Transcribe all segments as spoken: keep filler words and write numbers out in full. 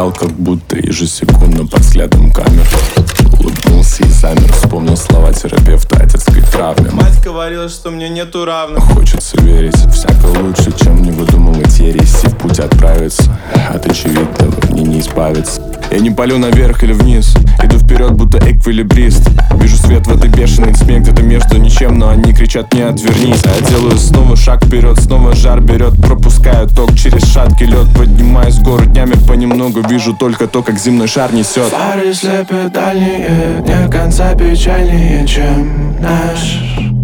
Ждал, как будто ежесекундно под взглядом камер. Улыбнулся и замер, вспомнил слова терапевта о детской травме. Мать говорила, что мне нету равных. Хочется верить, всяко лучше, чем не выдумывать ересь и в путь отправиться. От очевидного мне не избавиться. Я не палю наверх или вниз, иду вперед, будто эквилибрист. Вижу свет в этой бешеной тьме, где-то между ничем, но они кричат мне отвернись. А я делаю снова шаг вперед, снова жар берет, пропускаю ток через шаткий лед. Поднимаюсь в гору днями понемногу, вижу только то, как земной шар несет. Фары слепят дальние, дня конца печальнее, чем наш.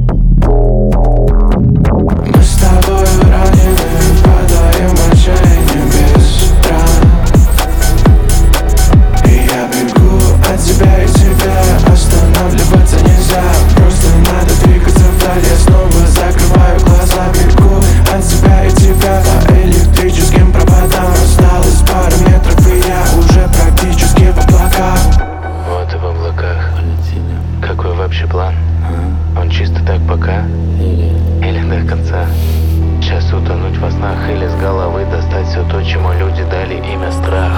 Мы с тобой ранены, падаем в отчаяние без ран. И я бегу от тебя и тебя, останавливаться нельзя. Просто надо двигаться вдаль, я снова закрываю глаза. Бегу от тебя и тебя по электрическим проводам. Осталось пару метров и я уже практически в облаках. Вот и в облаках. Какой вообще план? Он чисто так пока? Или до конца? Сейчас утонуть во снах или с головы достать все то, чему люди дали имя страх.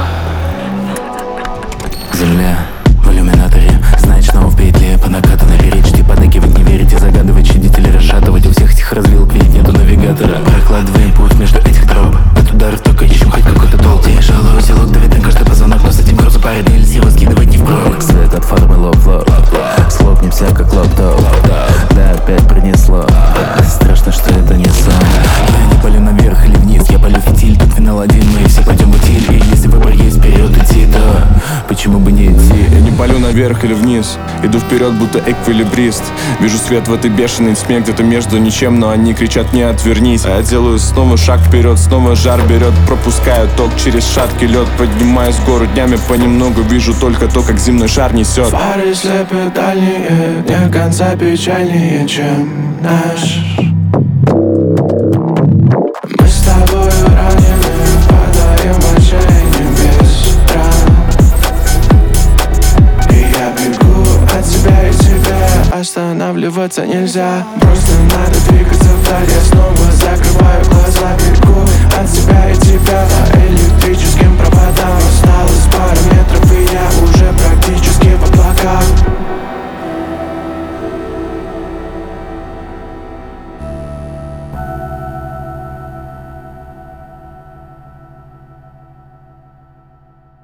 Земля в иллюминаторе, значит, снова в петле. По накатанной перечите, подыгивать не верите, загадывать, щадить или расшатывать. У всех этих развилок ведь нету навигатора. Прокладываем путь между этих троп. От ударов только ищем хоть какой-то толк. Тяжелый узелок давит на каждый позвонок, но с этим грузом парень нельзя его скидывать не впрок. Свет от фар мы лоб-лоб, слопнемся как лоптоп. Да, опять принесло, страшно, что это не сон. Я не палю наверх или вниз, я палю фитиль. Тут финал один, мы все пойдем в утиль. И если выбор есть вперед идти, то почему бы не идти? Я не палю наверх или вниз, иду вперед, будто эквилибрист. Вижу свет в этой бешеной тьме, где-то между ничем, но они кричат мне отвернись. А я делаю снова шаг вперед, снова жар берет, пропускаю ток через шаткий лед. Поднимаюсь в гору днями понемногу, вижу только то, как земной шар несет. Фары слепят дальние, дня конца печальнее, чем наш. Мы с тобой ранены, падаем в отчаяние без ран. И я бегу от тебя и тебя, останавливаться нельзя. Просто надо двигаться вдаль, я снова закрываю глаза. Бегу от тебя и тебя по электрическим проводам. Осталось